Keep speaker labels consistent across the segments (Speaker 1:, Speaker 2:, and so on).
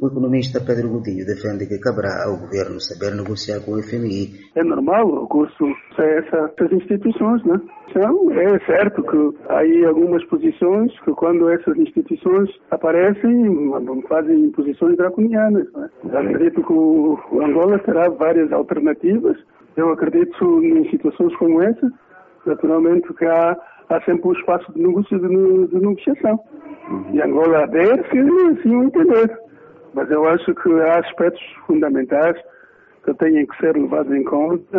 Speaker 1: O economista Pedro Godinho defende que caberá ao governo saber negociar com o FMI.
Speaker 2: É normal o recurso a essas instituições, né? Então, é certo que há aí algumas posições que quando essas instituições aparecem, fazem posições draconianas. Né? Eu acredito que o Angola terá várias alternativas. Eu acredito em situações como essa, naturalmente que há sempre um espaço de negociação. E Angola adere se assim o entender. Mas eu acho que há aspectos fundamentais que têm que ser levados em conta.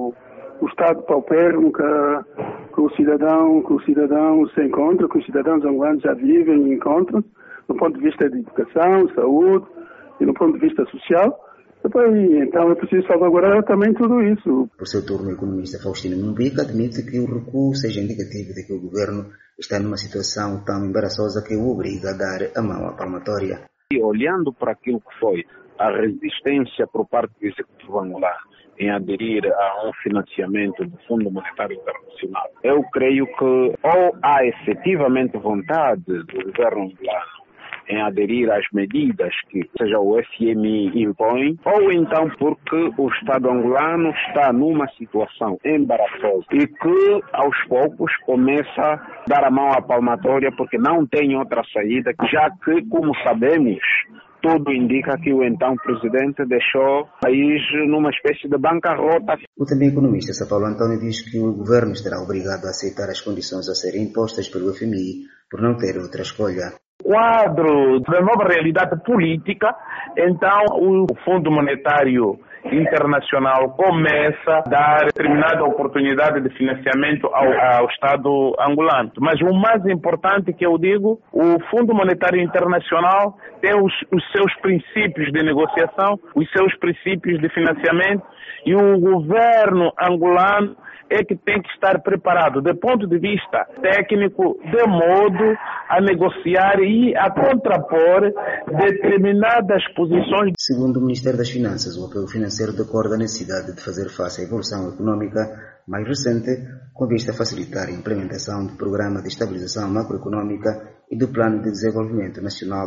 Speaker 2: O estado paupérrimo que o cidadão se encontra, que os cidadãos angolanos já vivem e encontram, do ponto de vista de educação, saúde e do ponto de vista social. Então é preciso salvaguardar também tudo isso.
Speaker 1: Por seu turno, o economista Faustino Mumbica admite que o recuo seja indicativo de que o governo está numa situação tão embaraçosa que o obriga a dar a mão à palmatória.
Speaker 3: E olhando para aquilo que foi a resistência por parte do Executivo angolano em aderir a um financiamento do Fundo Monetário Internacional, eu creio que ou há efetivamente vontade do governo angolano em aderir às medidas que seja o FMI impõe, ou então porque o Estado angolano está numa situação embaraçosa e que aos poucos começa a dar a mão à palmatória porque não tem outra saída, já que, como sabemos, tudo indica que o então presidente deixou o país numa espécie de bancarrota.
Speaker 1: O também economista São Paulo António diz que o governo estará obrigado a aceitar as condições a serem impostas pelo FMI por não ter outra escolha.
Speaker 4: Quadro da nova realidade política, então o Fundo Monetário Internacional começa a dar determinada oportunidade de financiamento ao Estado angolano. Mas o mais importante que eu digo, o Fundo Monetário Internacional tem os seus princípios de negociação, os seus princípios de financiamento, e o governo angolano é que tem que estar preparado, do ponto de vista técnico, de modo a negociar e a contrapor determinadas posições.
Speaker 1: Segundo o Ministério das Finanças, o apoio financeiro decorre da necessidade de fazer face à evolução econômica mais recente, com vista a facilitar a implementação do Programa de Estabilização Macroeconômica e do Plano de Desenvolvimento Nacional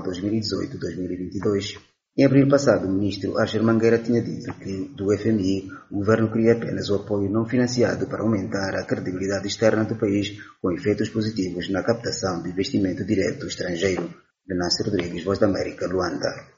Speaker 1: 2018-2022. Em abril passado, o ministro Archer Mangueira tinha dito que, do FMI, o governo queria apenas o apoio não financiado para aumentar a credibilidade externa do país, com efeitos positivos na captação de investimento direto estrangeiro. Venâncio Rodrigues, Voz da América, Luanda.